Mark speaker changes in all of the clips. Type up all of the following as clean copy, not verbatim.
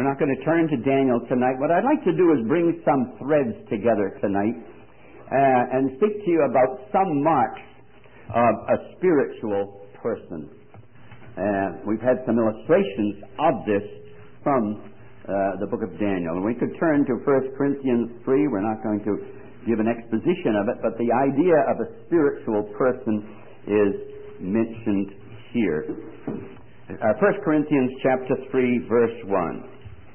Speaker 1: not going to turn to Daniel tonight. What I'd like to do is bring some threads together tonight and speak to you about some marks of a spiritual person. We've had some illustrations of this from the book of Daniel. And we could turn to 1 Corinthians 3. We're not going to give an exposition of it, but the idea of a spiritual person is mentioned here. 1 Corinthians chapter 3, verse 1.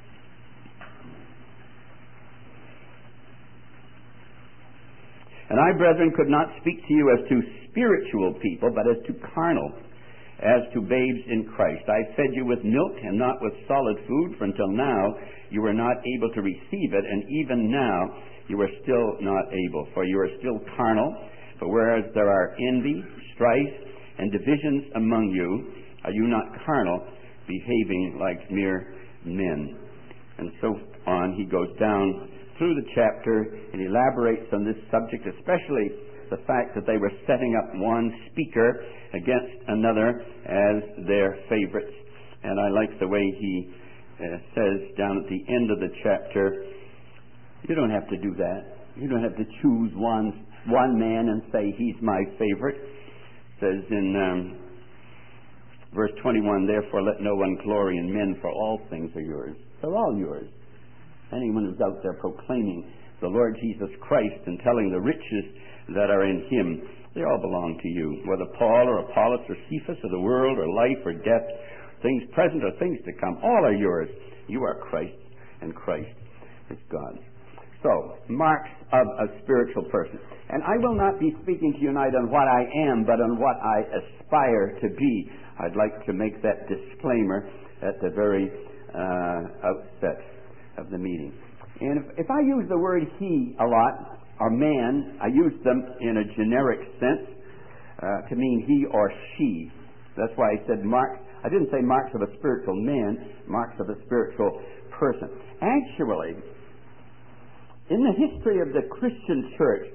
Speaker 1: And I, brethren, could not speak to you as to spiritual people, but as to carnal, as to babes in Christ. I fed you with milk and not with solid food, for until now you were not able to receive it, and even now you are still not able, for you are still carnal. For whereas there are envy, strife, and divisions among you, are you not carnal, behaving like mere men? And so on, he goes down through the chapter and elaborates on this subject, especially the fact that they were setting up one speaker against another as their favorites. And I like the way he says down at the end of the chapter, you don't have to do that. You don't have to choose one man and say he's my favorite. It says in verse 21, therefore let no one glory in men, for all things are yours. They're all yours. Anyone who's out there proclaiming the Lord Jesus Christ and telling the riches that are in him, they all belong to you. Whether Paul or Apollos or Cephas or the world or life or death, things present or things to come, all are yours. You are Christ, and Christ is God's. So, marks of a spiritual person. And I will not be speaking to you tonight on what I am, but on what I aspire to be. I'd like to make that disclaimer at the very outset of the meeting. And if I use the word he a lot, or man, I use them in a generic sense to mean he or she. That's why I said marks. I didn't say marks of a spiritual man, marks of a spiritual person. Actually, in the history of the Christian church,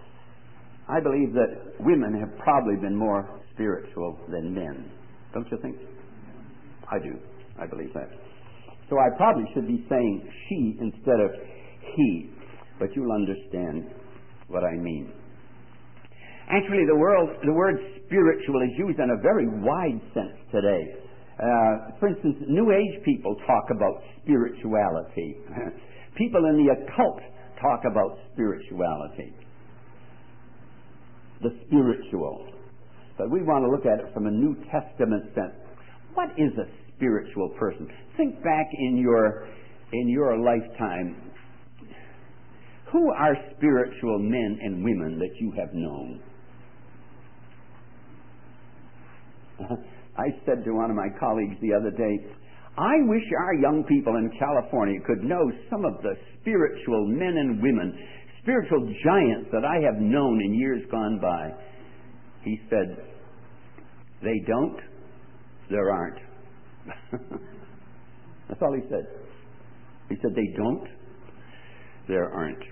Speaker 1: I believe that women have probably been more spiritual than men. Don't you think? I do. I believe that. So I probably should be saying she instead of he, but you'll understand what I mean. Actually, the word spiritual is used in a very wide sense today. For instance, New Age people talk about spirituality. People in the occult talk about spirituality. The spiritual. But we want to look at it from a New Testament sense. What is a spiritual person? Think back in your lifetime. Who are spiritual men and women that you have known? I said to one of my colleagues the other day, I wish our young people in California could know some of the spiritual men and women, spiritual giants that I have known in years gone by. He said, they don't, there aren't. That's all he said. He said, they don't, there aren't.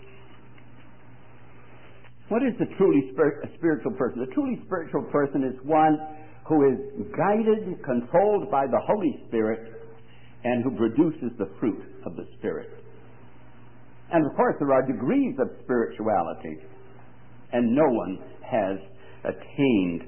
Speaker 1: What is the truly spiritual person? The truly spiritual person is one who is guided, controlled by the Holy Spirit, and who produces the fruit of the Spirit. And of course, there are degrees of spirituality, and no one has attained.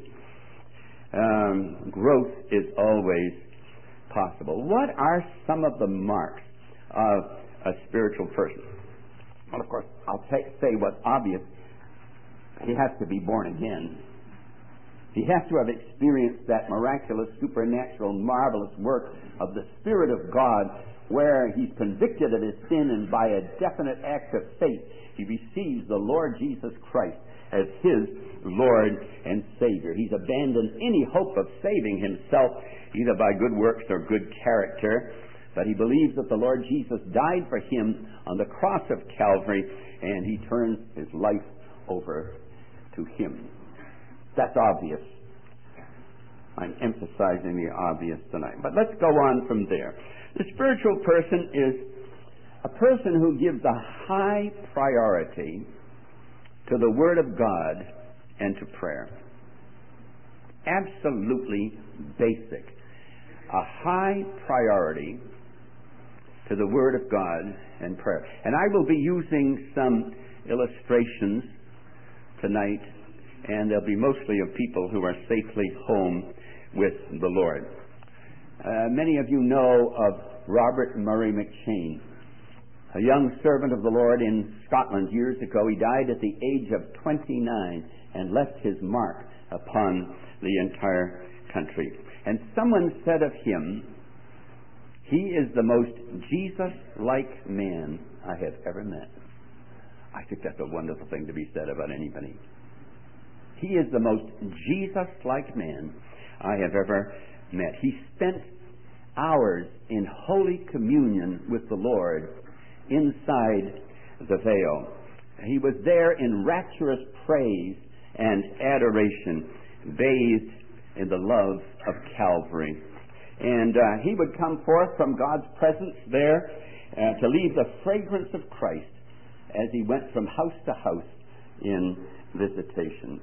Speaker 1: Growth is always possible. What are some of the marks of a spiritual person? Well, of course, I'll say what's obvious. He has to be born again. He has to have experienced that miraculous, supernatural, marvelous work of the Spirit of God, where he's convicted of his sin, and by a definite act of faith, he receives the Lord Jesus Christ as his Lord and Savior. He's abandoned any hope of saving himself, either by good works or good character, but he believes that the Lord Jesus died for him on the cross of Calvary, and he turns his life over to him. That's obvious. I'm emphasizing the obvious tonight. But let's go on from there. The spiritual person is a person who gives a high priority to the Word of God and to prayer. Absolutely basic. A high priority to the Word of God and prayer. And I will be using some illustrations tonight, and they'll be mostly of people who are safely home with the Lord. Many of you know of Robert Murray McCheyne, a young servant of the Lord in Scotland years ago. He died at the age of 29 and left his mark upon the entire country. And someone said of him, he is the most Jesus-like man I have ever met. I think that's a wonderful thing to be said about anybody. He is the most Jesus-like man I have ever met. He spent hours in Holy Communion with the Lord inside the veil. He was there in rapturous praise and adoration, bathed in the love of Calvary. And he would come forth from God's presence there to leave the fragrance of Christ as he went from house to house in visitation.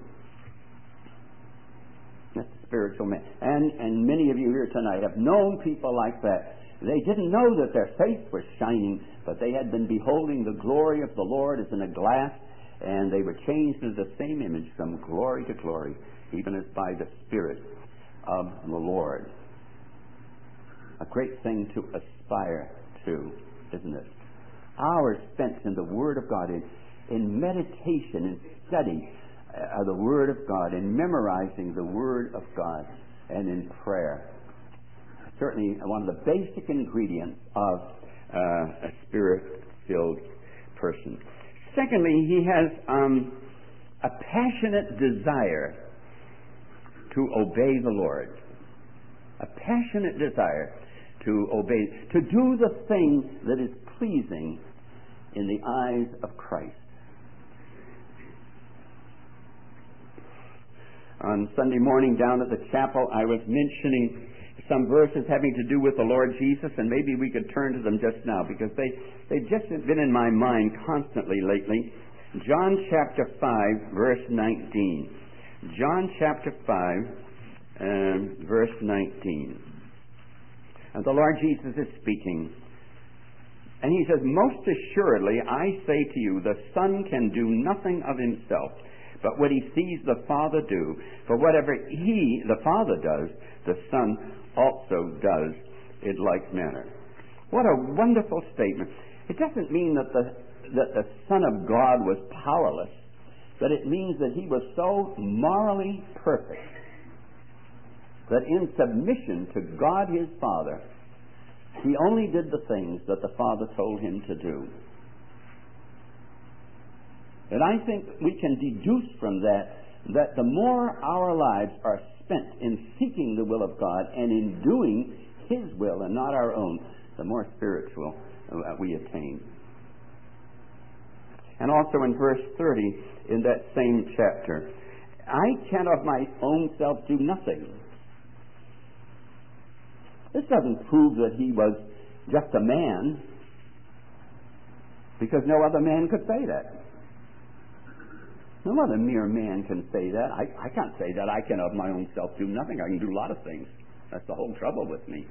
Speaker 1: That's a spiritual man. And many of you here tonight have known people like that. They didn't know that their face was shining, but they had been beholding the glory of the Lord as in a glass, and they were changed into the same image from glory to glory, even as by the Spirit of the Lord. A great thing to aspire to, isn't it? Hours spent in the Word of God, in meditation and study of the Word of God, in memorizing the Word of God, and in prayer. Certainly one of the basic ingredients of a Spirit-filled person. Secondly, he has a passionate desire to obey the Lord. A passionate desire to obey, to do the thing that is pleasing in the eyes of Christ. On Sunday morning down at the chapel, I was mentioning some verses having to do with the Lord Jesus, and maybe we could turn to them just now, because they've just been in my mind constantly lately. John chapter 5, verse 19. John chapter 5, verse 19. And the Lord Jesus is speaking. And he says, "Most assuredly, I say to you, the Son can do nothing of himself, but what he sees the Father do. For whatever the Father does, the Son also does in like manner." What a wonderful statement. It doesn't mean that the Son of God was powerless, but it means that he was so morally perfect that in submission to God his Father, he only did the things that the Father told him to do. And I think we can deduce from that the more our lives are spent in seeking the will of God and in doing his will and not our own, the more spiritual we attain. And also in verse 30 in that same chapter, "I can of my own self do nothing." This doesn't prove that he was just a man, because no other man could say that. No other mere man can say that. I can't say that I can of my own self do nothing. I can do a lot of things. That's the whole trouble with me.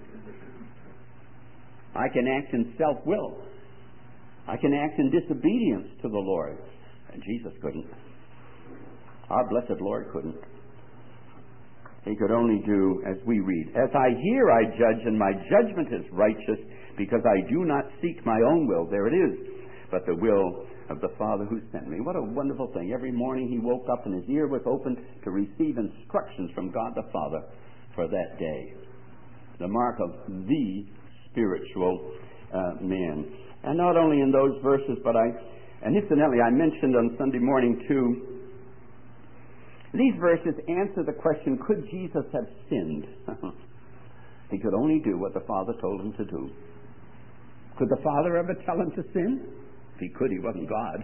Speaker 1: I can act in self-will. I can act in disobedience to the Lord. And Jesus couldn't. Our blessed Lord couldn't. He could only do as we read. "As I hear, I judge, and my judgment is righteous, because I do not seek my own will," there it is, "but the will of the Father who sent me." What a wonderful thing. Every morning he woke up and his ear was open to receive instructions from God the Father for that day. The mark of the spiritual man. And not only in those verses, but and incidentally, I mentioned on Sunday morning too, these verses answer the question, could Jesus have sinned? He could only do what the Father told him to do. Could the Father ever tell him to sin? If he could, he wasn't God.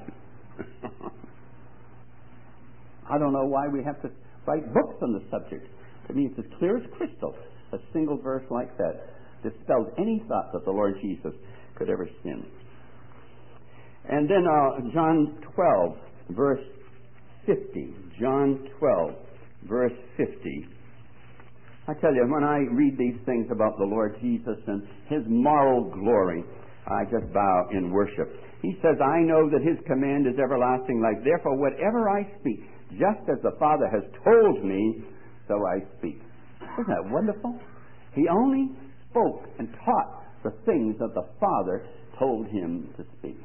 Speaker 1: I don't know why we have to write books on the subject. To me, it's as clear as crystal. A single verse like that dispels any thought that the Lord Jesus could ever sin. And then John 12, verse 50. John 12, verse 50. I tell you, when I read these things about the Lord Jesus and his moral glory, I just bow in worship. He says, I know that His command is everlasting life. Therefore, whatever I speak, just as the Father has told me, so I speak. Isn't that wonderful? He only spoke and taught the things that the Father told Him to speak.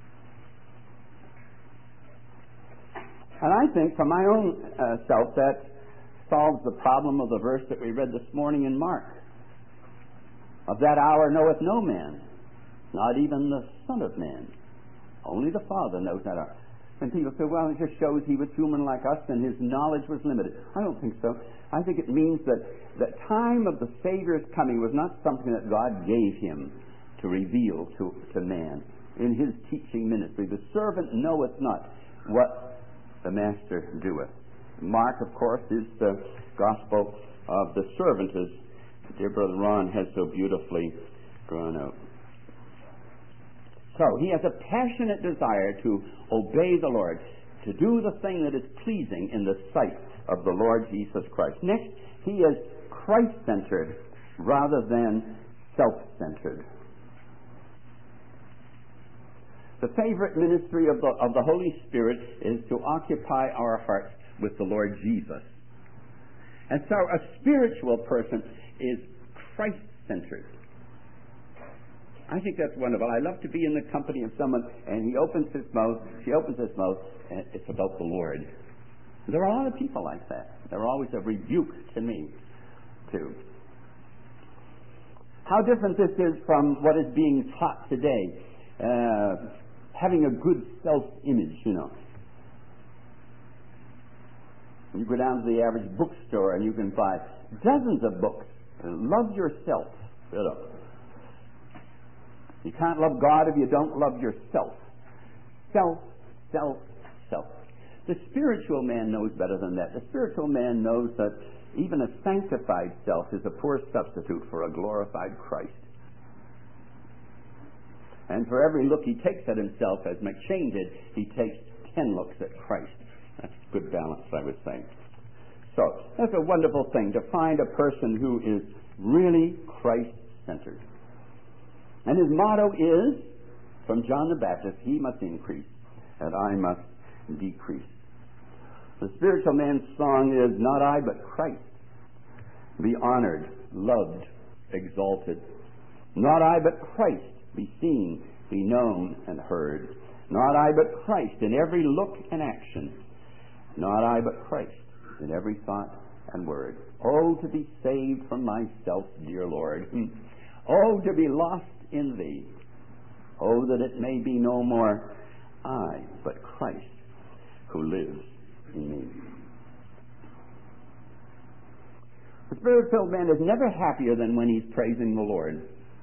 Speaker 1: And I think, for my own self, that solves the problem of the verse that we read this morning in Mark. Of that hour knoweth no man, not even the Son of Man. Only the Father knows that hour. And people say, well, it just shows He was human like us and His knowledge was limited. I don't think so. I think it means that the time of the Savior's coming was not something that God gave Him to reveal to man in His teaching ministry. The servant knoweth not what the Master doeth. Mark, of course, is the gospel of the servant, as dear Brother Ron has so beautifully drawn out. So, he has a passionate desire to obey the Lord, to do the thing that is pleasing in the sight of the Lord Jesus Christ. Next, he is Christ-centered rather than self-centered. The favorite ministry of the Holy Spirit is to occupy our hearts with the Lord Jesus. And so a spiritual person is Christ-centered. I think that's wonderful. I love to be in the company of someone and she opens his mouth, and it's about the Lord. There are a lot of people like that. They're always a rebuke to me, too. How different this is from what is being taught today. Having a good self-image, you know. You go down to the average bookstore and you can buy dozens of books. Love yourself. You know. You can't love God if you don't love yourself. Self. The spiritual man knows better than that. The spiritual man knows that even a sanctified self is a poor substitute for a glorified Christ. And for every look he takes at himself, as McCheyne did, he takes 10 looks at Christ. That's good balance, I would say. So, that's a wonderful thing, to find a person who is really Christ-centered. And his motto is, from John the Baptist, he must increase, and I must decrease. The spiritual man's song is, not I, but Christ. Be honored, loved, exalted. Not I, but Christ. Be seen, be known, and heard. Not I, but Christ in every look and action. Not I, but Christ in every thought and word. Oh, to be saved from myself, dear Lord. Oh, to be lost in Thee. Oh, that it may be no more I, but Christ who lives in me. The Spirit-filled man is never happier than when he's praising the Lord.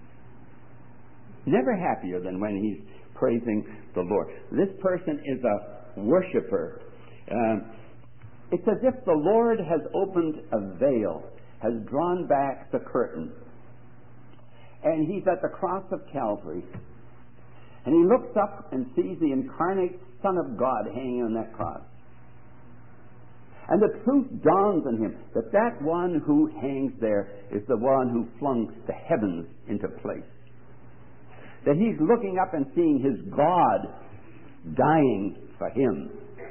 Speaker 1: Never happier than when he's praising the Lord. This person is a worshiper. It's as if the Lord has opened a veil, has drawn back the curtain, and he's at the cross of Calvary. And he looks up and sees the incarnate Son of God hanging on that cross. And the truth dawns on him that that one who hangs there is the one who flung the heavens into place. That he's looking up and seeing his God dying for him.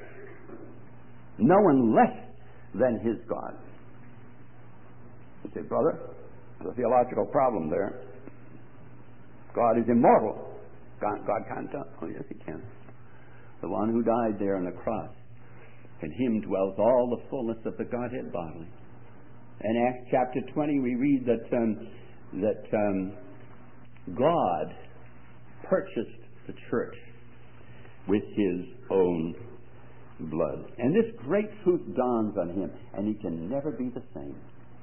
Speaker 1: No one less than his God. You say, brother, there's a theological problem there. God is immortal. God can't die. Oh, yes, he can. The one who died there on the cross. In him dwells all the fullness of the Godhead bodily. In Acts chapter 20 we read that God purchased the church with His own blood. And this great truth dawns on him, and he can never be the same.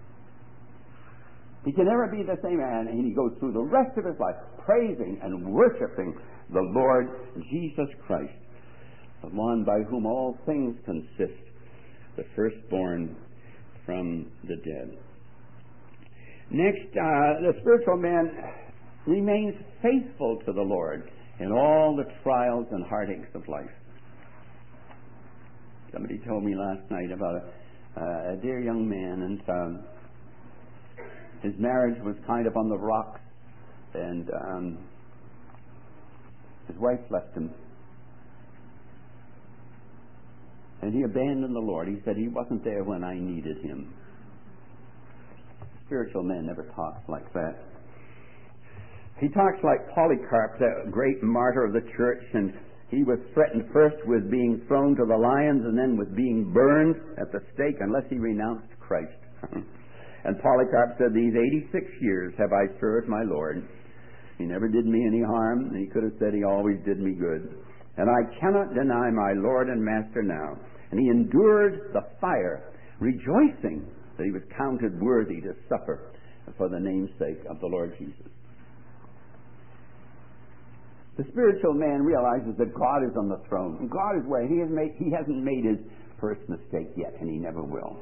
Speaker 1: He can never be the same man, and he goes through the rest of his life praising and worshiping the Lord Jesus Christ, the one by whom all things consist, the firstborn from the dead. Next, the spiritual man remains faithful to the Lord in all the trials and heartaches of life. Somebody told me last night about a dear young man, and his marriage was kind of on the rocks, and His wife left him. And he abandoned the Lord. He said he wasn't there when I needed him. Spiritual man never talks like that. He talks like Polycarp, that great martyr of the church, and he was threatened first with being thrown to the lions and then with being burned at the stake unless he renounced Christ. And Polycarp said, these 86 years have I served my Lord. He never did me any harm, and he could have said he always did me good. And I cannot deny my Lord and Master now. And he endured the fire, rejoicing that he was counted worthy to suffer for the name's sake of the Lord Jesus. The spiritual man realizes that God is on the throne. And God is where He hasn't made his first mistake yet, and He never will.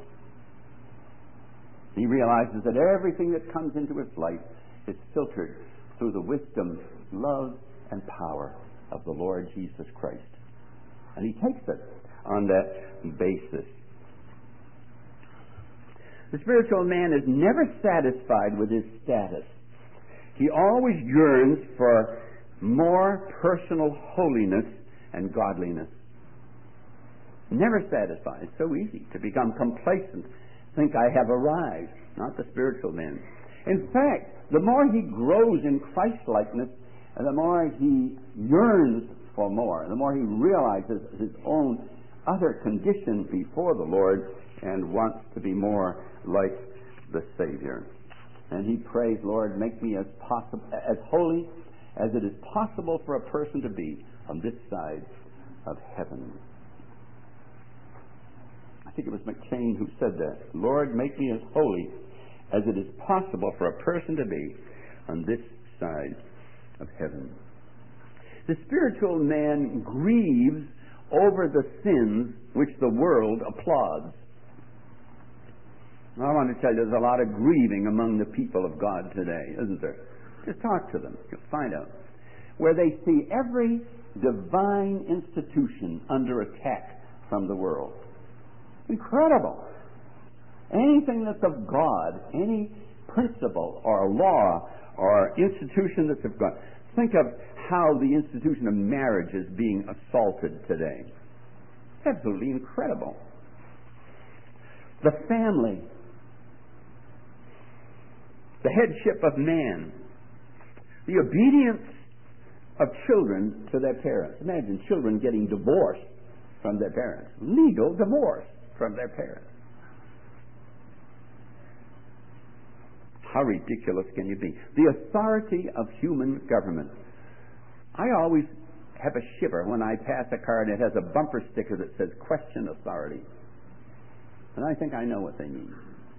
Speaker 1: He realizes that everything that comes into his life is filtered through the wisdom, love, and power of the Lord Jesus Christ. And he takes it on that basis. The spiritual man is never satisfied with his status. He always yearns for more personal holiness and godliness. Never satisfied. It's so easy to become complacent, think I have arrived. Not the spiritual man. In fact, the more he grows in Christ-likeness, and the more he yearns for more, the more he realizes his own utter condition before the Lord and wants to be more like the Savior. And he prays, Lord, make me as holy as it is possible for a person to be on this side of heaven. I think it was McChain who said that. Lord, make me as holy as it is possible for a person to be on this side of heaven. The spiritual man grieves over the sins which the world applauds. I want to tell you, there's a lot of grieving among the people of God today, isn't there? Just talk to them. You'll find out. Where they see every divine institution under attack from the world. Incredible. Anything that's of God, any principle or law or institution that's of God. Think of how the institution of marriage is being assaulted today. Absolutely incredible. The family, the headship of man, the obedience of children to their parents. Imagine children getting divorced from their parents. Legal divorce from their parents. How ridiculous can you be? The authority of human government. I always have a shiver when I pass a car and it has a bumper sticker that says question authority. And I think I know what they mean.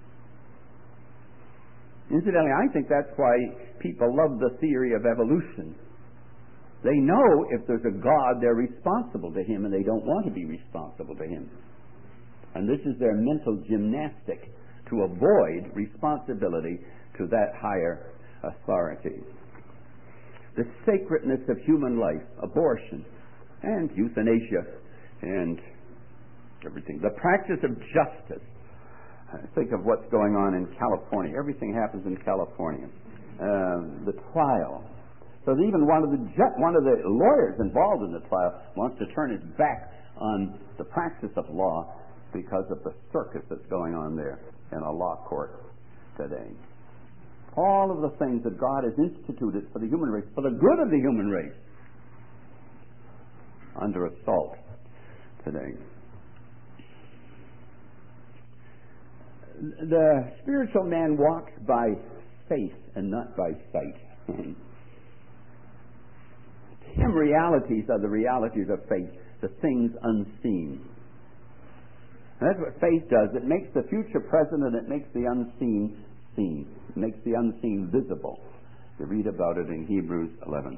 Speaker 1: Incidentally, I think that's why people love the theory of evolution. They know if there's a God, they're responsible to Him, and they don't want to be responsible to Him. And this is their mental gymnastic to avoid responsibility to that higher authority. The sacredness of human life, abortion, and euthanasia, and everything. The practice of justice. Think of what's going on in California. Everything happens in California. The trial. So even one of the lawyers involved in the trial wants to turn his back on the practice of law because of the circus that's going on there in a law court today. All of the things that God has instituted for the human race, for the good of the human race, under assault today. The spiritual man walks by faith and not by sight. To him, realities are the realities of faith, the things unseen. And that's what faith does. It makes the future present and it makes the unseen seen. It makes the unseen visible. You read about it in Hebrews 11.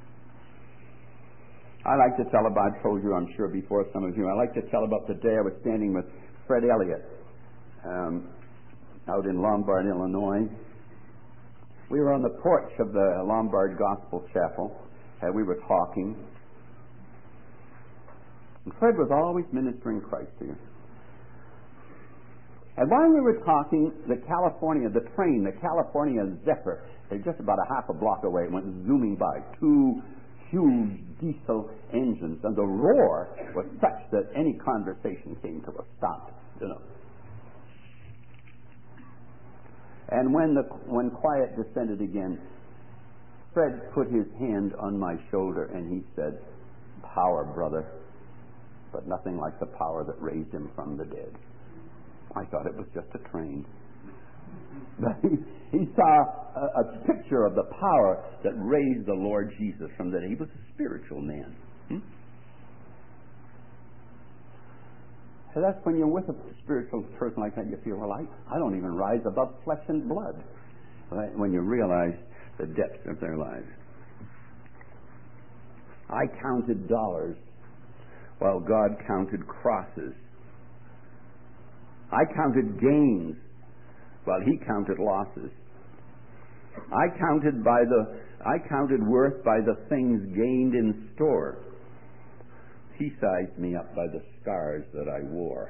Speaker 1: I like to tell about, I told you I'm sure before some of you, I like to tell about the day I was standing with Fred Elliott out in Lombard, Illinois. We were on the porch of the Lombard Gospel Chapel. We were talking. And Fred was always ministering Christ to you. And while we were talking, the California Zephyr, just about a half a block away, went zooming by. Two huge diesel engines, and the roar was such that any conversation came to a stop, you know. And when quiet descended again, Fred put his hand on my shoulder and he said, "Power, brother, but nothing like the power that raised him from the dead." I thought it was just a train. But he saw a picture of the power that raised the Lord Jesus from the dead. He was a spiritual man. So that's when you're with a spiritual person like that, you feel, well, I don't even rise above flesh and blood. Right? When you realize the depths of their lives. I counted dollars while God counted crosses. I counted gains while He counted losses. I counted worth by the things gained in store. He sized me up by the scars that I wore.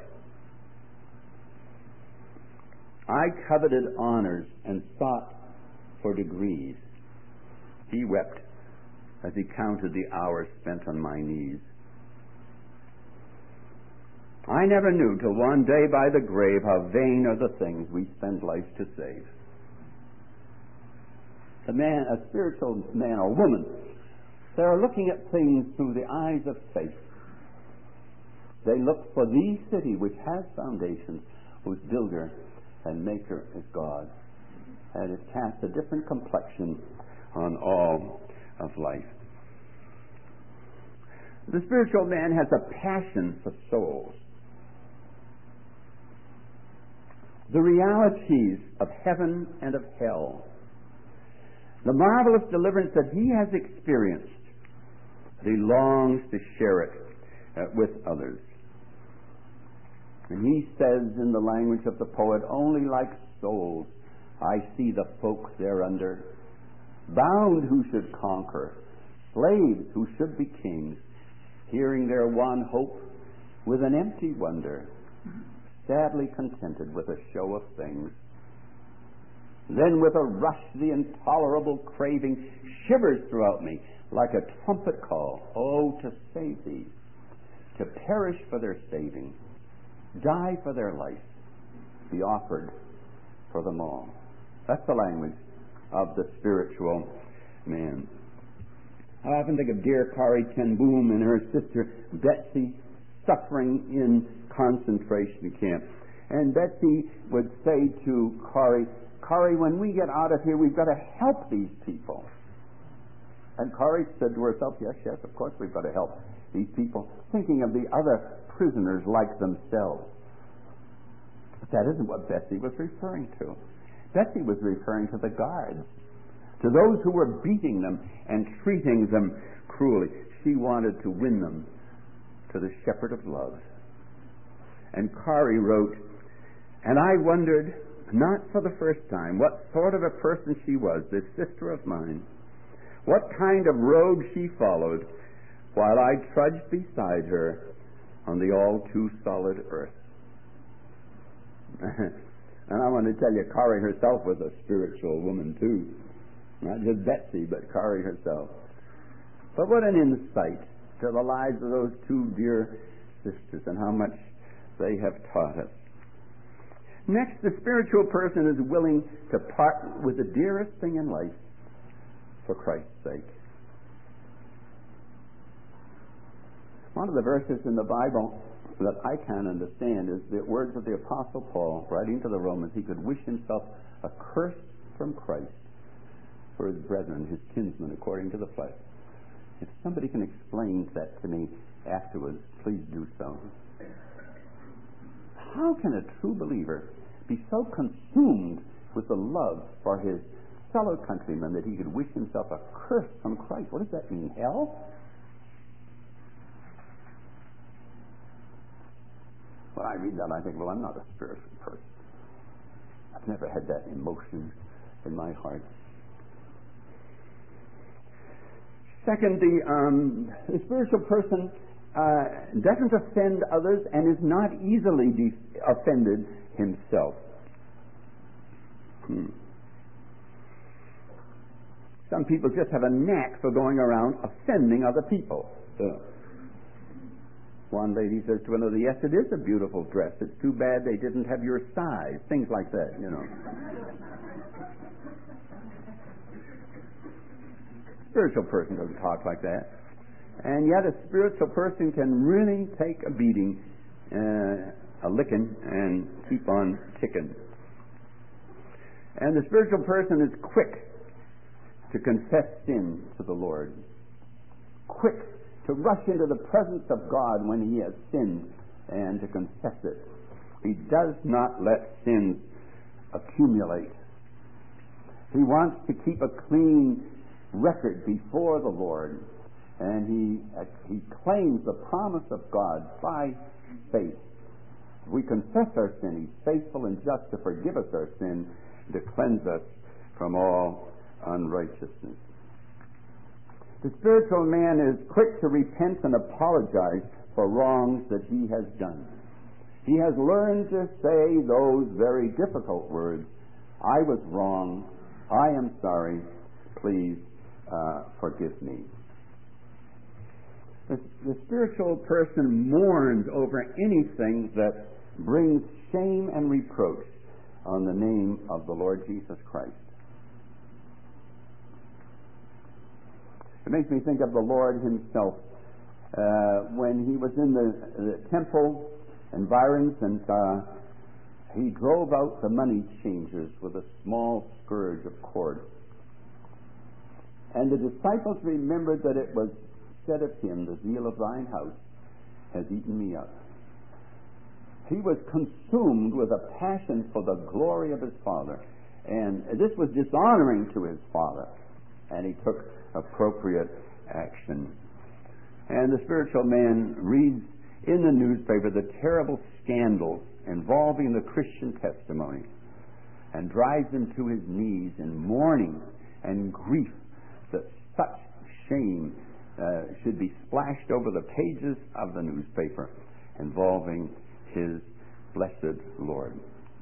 Speaker 1: I coveted honors and sought for degrees. He wept as He counted the hours spent on my knees. I never knew till one day by the grave how vain are the things we spend life to save. A spiritual man or woman, they are looking at things through the eyes of faith. They look for the city which has foundations, whose builder and maker is God. And it casts a different complexion on all of life. The spiritual man has a passion for souls. The realities of heaven and of hell. The marvelous deliverance that he has experienced. He longs to share it with others. And he says in the language of the poet, "Only like souls I see the folk thereunder, bound who should conquer, slaves who should be kings, hearing their one hope with an empty wonder, sadly contented with a show of things. Then with a rush the intolerable craving shivers throughout me like a trumpet call. Oh, to save these, to perish for their saving, die for their life, be offered for them all." That's the language of the spiritual man. I often think of dear Corrie ten Boom and her sister Betsy suffering in concentration camp. And Betsy would say to Corrie, "When we get out of here, we've got to help these people." And Corrie said to herself, yes, of course we've got to help these people, thinking of the other prisoners like themselves. But that isn't what Betsy was referring to. Betsy was referring to the guards, to those who were beating them and treating them cruelly. She wanted to win them to the shepherd of love. And Corrie wrote, "And I wondered, not for the first time, what sort of a person she was, this sister of mine, what kind of road she followed, while I trudged beside her on the all too solid earth." And I want to tell you, Corrie herself was a spiritual woman too. Not just Betsy, but Corrie herself. But what an insight to the lives of those two dear sisters and how much they have taught us. Next, the spiritual person is willing to part with the dearest thing in life for Christ's sake. One of the verses in the Bible that I can understand is the words of the Apostle Paul writing to the Romans. He could wish himself accursed from Christ for his brethren, his kinsmen, according to the flesh. If somebody can explain that to me afterwards, please do so. How can a true believer be so consumed with the love for his fellow countrymen that he could wish himself accursed from Christ? What does that mean? Hell? When I read that, I think, well, I'm not a spiritual person. I've never had that emotion in my heart. Second, the spiritual person doesn't offend others and is not easily offended himself. some people just have a knack for going around offending other people. One lady says to another, yes, it is a beautiful dress. It's too bad they didn't have your size. Things like that, you know. Spiritual person doesn't talk like that. And yet a spiritual person can really take a beating, a licking, and keep on ticking. And the spiritual person is quick to confess sin to the Lord. Quick to rush into the presence of God when he has sinned and to confess it. He does not let sins accumulate. He wants to keep a clean record before the Lord, and he claims the promise of God by faith. If we confess our sin, he's faithful and just to forgive us our sin, to cleanse us from all unrighteousness. The spiritual man is quick to repent and apologize for wrongs that he has done. He has learned to say those very difficult words, I was wrong, I am sorry, please forgive me. The spiritual person mourns over anything that brings shame and reproach on the name of the Lord Jesus Christ. It makes me think of the Lord himself when he was in the temple environs, and he drove out the money changers with a small scourge of cord. And the disciples remembered that it was said of him, the zeal of thine house has eaten me up. He was consumed with a passion for the glory of his Father. And this was dishonoring to his Father. And he took appropriate action. And the spiritual man reads in the newspaper the terrible scandals involving the Christian testimony and drives him to his knees in mourning and grief that such shame should be splashed over the pages of the newspaper involving his blessed Lord.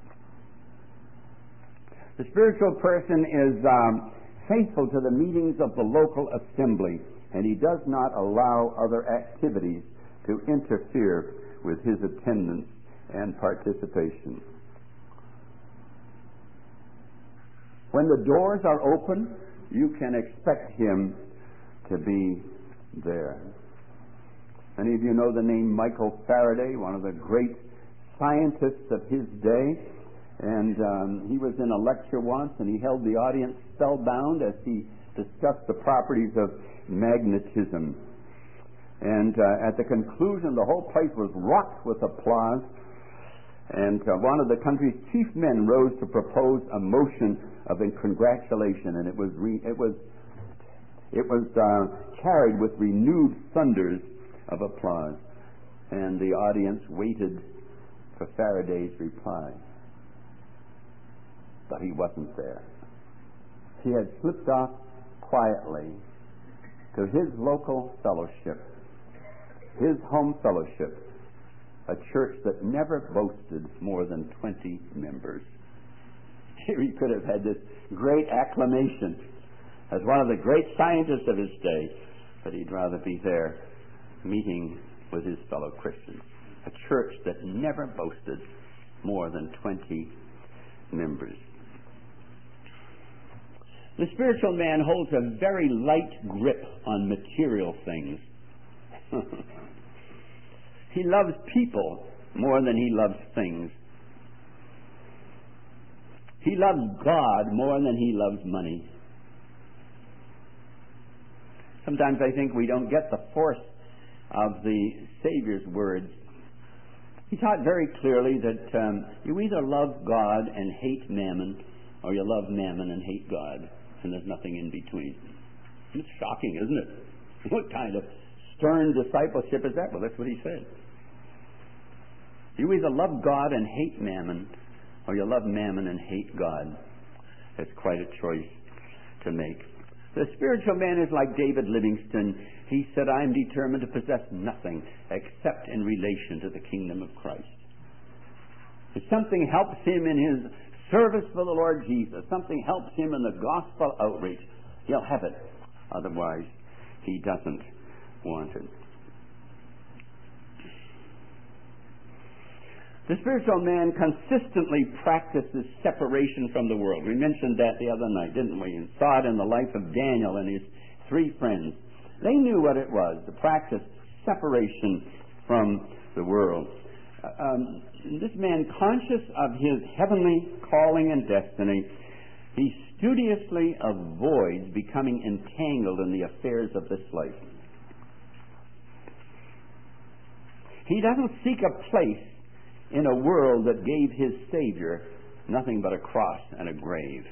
Speaker 1: The spiritual person is faithful to the meetings of the local assembly, and he does not allow other activities to interfere with his attendance and participation. When the doors are open, you can expect him to be there. Many of you know the name Michael Faraday, one of the great scientists of his day. And he was in a lecture once, and he held the audience spellbound as he discussed the properties of magnetism. And at the conclusion, the whole place was rocked with applause. And one of the country's chief men rose to propose a motion of congratulation, and it was carried with renewed thunders of applause. And the audience waited for Faraday's reply. But he wasn't there. He had slipped off quietly to his local fellowship, his home fellowship, a church that never boasted more than 20 members. Here he could have had this great acclamation as one of the great scientists of his day, but he'd rather be there meeting with his fellow Christians. A church that never boasted more than 20 members. The spiritual man holds a very light grip on material things. He loves people more than he loves things. He loves God more than he loves money. Sometimes I think we don't get the force of the Savior's words. He taught very clearly that you either love God and hate mammon, or you love mammon and hate God, and there's nothing in between. It's shocking, isn't it? What kind of stern discipleship is that? Well, that's what he said. You either love God and hate mammon, or you love mammon and hate God. It's quite a choice to make. The spiritual man is like David Livingstone. He said, I am determined to possess nothing except in relation to the kingdom of Christ. If something helps him in his service for the Lord Jesus, something helps him in the gospel outreach, He'll have it. Otherwise, he doesn't want it. The spiritual man consistently practices separation from the world. We mentioned that the other night, didn't we? And saw it in the life of Daniel and his 3 friends. They knew what it was to practice separation from the world. This man, conscious of his heavenly calling and destiny, he studiously avoids becoming entangled in the affairs of this life. He doesn't seek a place in a world that gave his Savior nothing but a cross and a grave.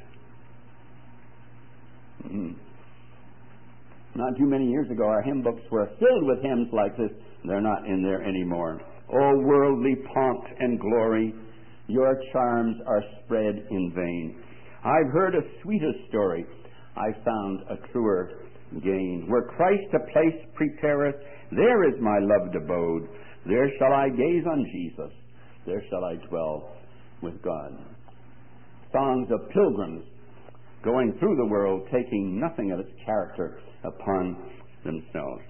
Speaker 1: Not too many years ago, our hymn books were filled with hymns like this. They're not in there anymore. O worldly pomp and glory, your charms are spread in vain. I've heard a sweeter story. I found a truer gain. Where Christ a place prepareth, there is my loved abode. There shall I gaze on Jesus. There shall I dwell with God. Songs of pilgrims going through the world, taking nothing of its character upon themselves.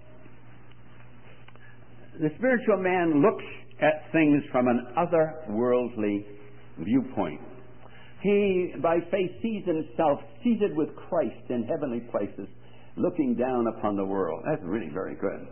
Speaker 1: The spiritual man looks at things from an otherworldly viewpoint. He, by faith, sees himself seated with Christ in heavenly places, looking down upon the world. That's really very good.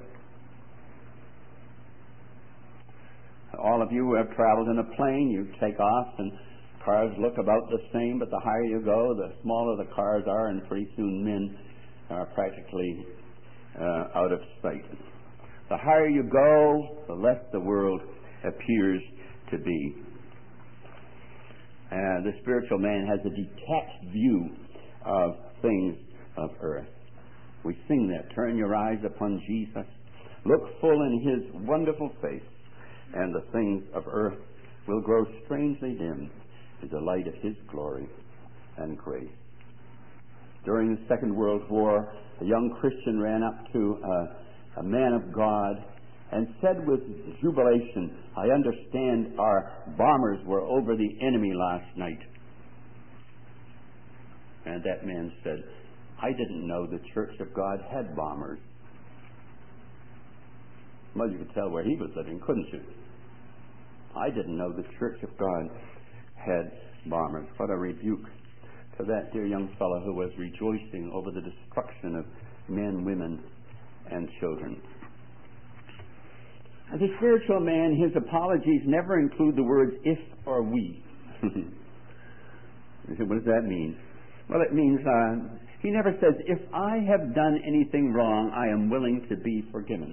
Speaker 1: All of you who have traveled in a plane, you take off and cars look about the same, but the higher you go, the smaller the cars are, and pretty soon men are practically out of sight. The higher you go, the less the world appears to be. The spiritual man has a detached view of things of earth. We sing that, turn your eyes upon Jesus, look full in his wonderful face, and the things of earth will grow strangely dim to the light of his glory and grace. During the Second World War, a young Christian ran up to a man of God and said with jubilation, I understand our bombers were over the enemy last night. And that man said, I didn't know the Church of God had bombers. Well, you could tell where he was living, couldn't you? I didn't know the Church of God had bombers. What a rebuke to that dear young fellow who was rejoicing over the destruction of men, women, and children. As a spiritual man, his apologies never include the words if or we. What does that mean? Well, it means he never says, if I have done anything wrong, I am willing to be forgiven.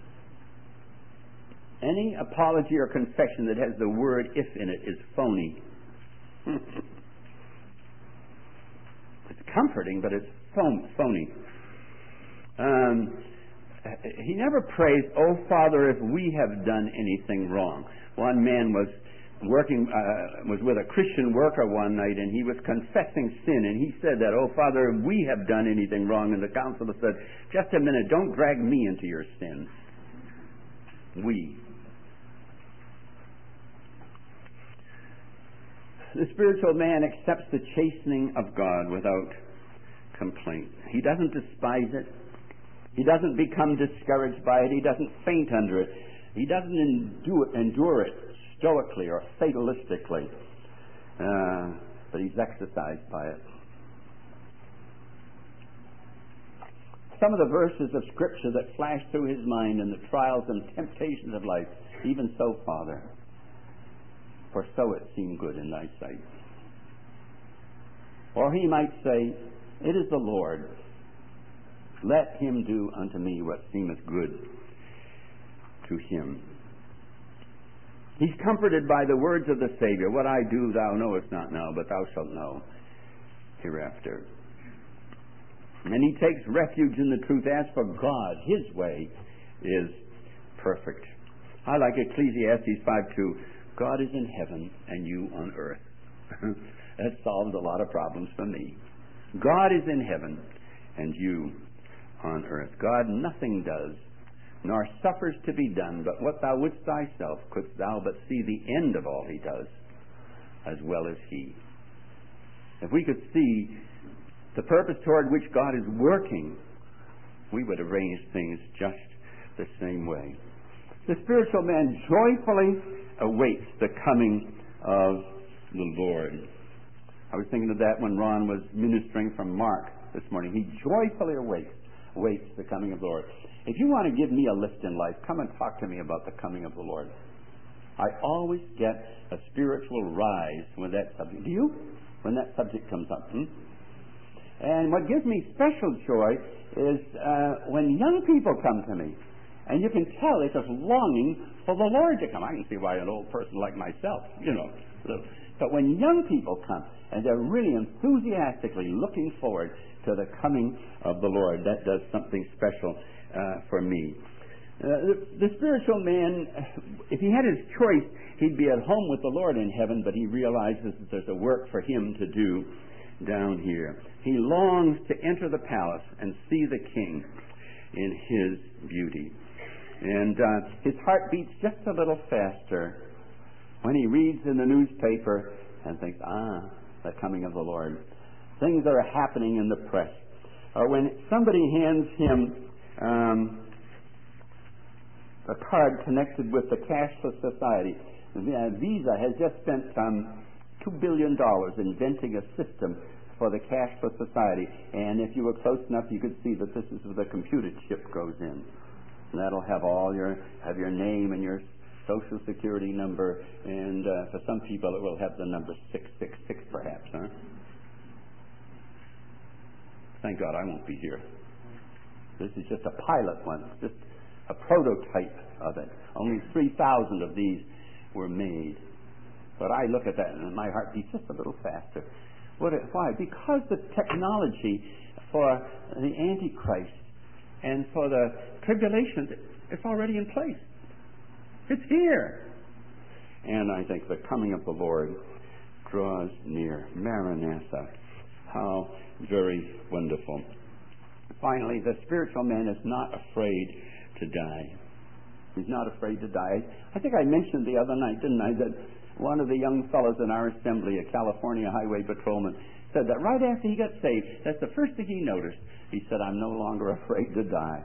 Speaker 1: Any apology or confession that has the word if in it is phony. It's comforting, but it's phony. He never prays, oh Father, if we have done anything wrong. One man was with a Christian worker one night, and he was confessing sin, and he said that, oh Father, if we have done anything wrong. And the counselor said, just a minute, don't drag me into your sin. We. The spiritual man accepts the chastening of God without complaint. He doesn't despise it. He doesn't become discouraged by it. He doesn't faint under it. He doesn't endure it stoically or fatalistically. But he's exercised by it. Some of the verses of Scripture that flash through his mind in the trials and temptations of life, even so, Father, for so it seemed good in thy sight. Or he might say, it is the Lord. Let him do unto me what seemeth good to him. He's comforted by the words of the Savior. What I do thou knowest not now, but thou shalt know hereafter. And he takes refuge in the truth. As for God, his way is perfect. I like Ecclesiastes 5:2. God is in heaven and you on earth. That solves a lot of problems for me. God is in heaven and you on earth. God nothing does, nor suffers to be done, but what thou wouldst thyself, couldst thou but see the end of all he does, as well as he. If we could see the purpose toward which God is working, we would arrange things just the same way. The spiritual man joyfully awaits the coming of the Lord. I was thinking of that when Ron was ministering from Mark this morning. He joyfully awaits the coming of the Lord. If you want to give me a lift in life, come and talk to me about the coming of the Lord. I always get a spiritual rise when that subject. Do you? When that subject comes up. And what gives me special joy is when young people come to me. And you can tell it's just longing for the Lord to come. I can see why an old person like myself, But when young people come and they're really enthusiastically looking forward to the coming of the Lord, that does something special for me. The spiritual man, if he had his choice, he'd be at home with the Lord in heaven, but he realizes that there's a work for him to do down here. He longs to enter the palace and see the King in his beauty. And his heart beats just a little faster when he reads in the newspaper and thinks, the coming of the Lord. Things are happening in the press. Or when somebody hands him a card connected with the cashless society. Visa has just spent $2 billion inventing a system for the cashless society. And if you were close enough, you could see that this is where the computer chip goes in. And that'll have have your name and your Social Security number, and for some people it will have the number 666 perhaps, Thank God I won't be here. This is just a pilot one, just a prototype of it. Only 3,000 of these were made. But I look at that and my heart beats just a little faster. Why? Because the technology for the Antichrist and for the tribulation, it's already in place. It's here. And I think the coming of the Lord draws near. Maranatha. How very wonderful. Finally, the spiritual man is not afraid to die. He's not afraid to die. I think I mentioned the other night, didn't I, that one of the young fellows in our assembly, a California highway patrolman, said that right after he got saved, that's the first thing he noticed. He said, I'm no longer afraid to die.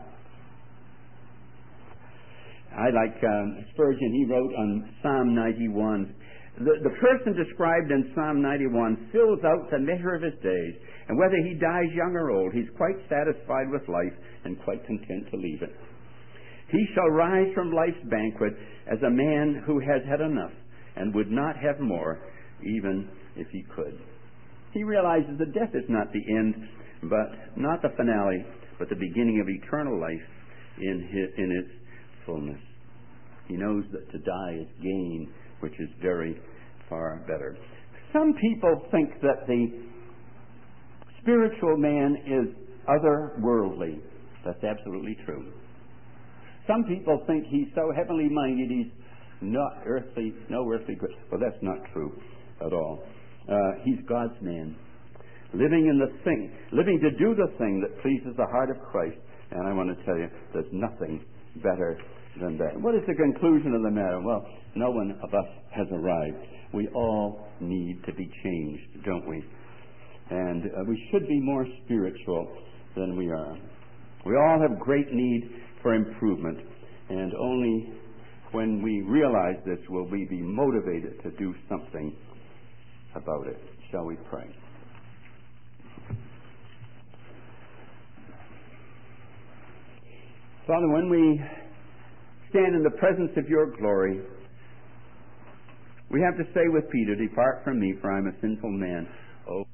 Speaker 1: I like Spurgeon. He wrote on Psalm 91. The person described in Psalm 91 fills out the measure of his days, and whether he dies young or old, he's quite satisfied with life and quite content to leave it. He shall rise from life's banquet as a man who has had enough and would not have more, even if he could. He realizes that death is not the end, but not the finale, but the beginning of eternal life in its fullness. He knows that to die is gain, which is very far better. Some people think that the spiritual man is otherworldly. That's absolutely true. Some people think he's so heavenly minded he's no earthly good. Well, that's not true at all. He's God's man, living to do the thing that pleases the heart of Christ. And I want to tell you, there's nothing better than that. What is the conclusion of the matter? Well, no one of us has arrived. We all need to be changed, don't we? And we should be more spiritual than we are. We all have great need for improvement, and only when we realize this will we be motivated to do something about it. Shall we pray? Father, when we stand in the presence of your glory, we have to say with Peter, depart from me, for I'm a sinful man. Oh.